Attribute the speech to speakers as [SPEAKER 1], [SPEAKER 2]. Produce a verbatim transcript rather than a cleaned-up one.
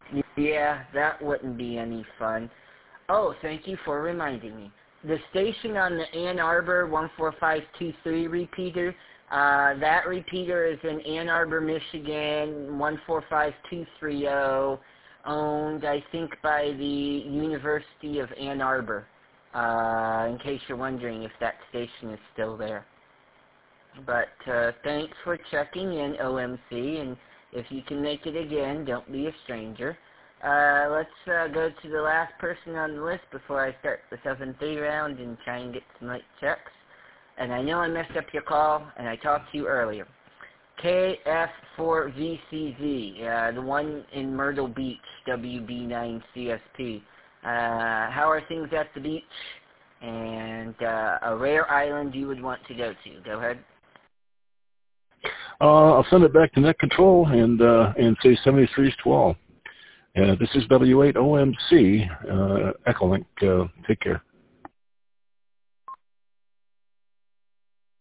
[SPEAKER 1] Yeah, that wouldn't be any fun. Oh, thank you for reminding me. The station on the Ann Arbor one four five two three repeater, uh, that repeater is in Ann Arbor, Michigan, one four five two three zero, owned, I think, by the University of Ann Arbor, uh, in case you're wondering if that station is still there. But uh, thanks for checking in, O M C, and if you can make it again, don't be a stranger. Uh, let's uh, go to the last person on the list before I start the seven three round and try and get some light checks. And I know I messed up your call, and I talked to you earlier. K F four V C Z, uh, the one in Myrtle Beach, W B nine C S P. Uh, how are things at the beach? And uh, a rare island you would want to go to. Go ahead.
[SPEAKER 2] Uh, I'll send it back to net control and uh, and say seventy-three twelve. Uh, this is W eight O M C, uh, Echolink. Uh, take care.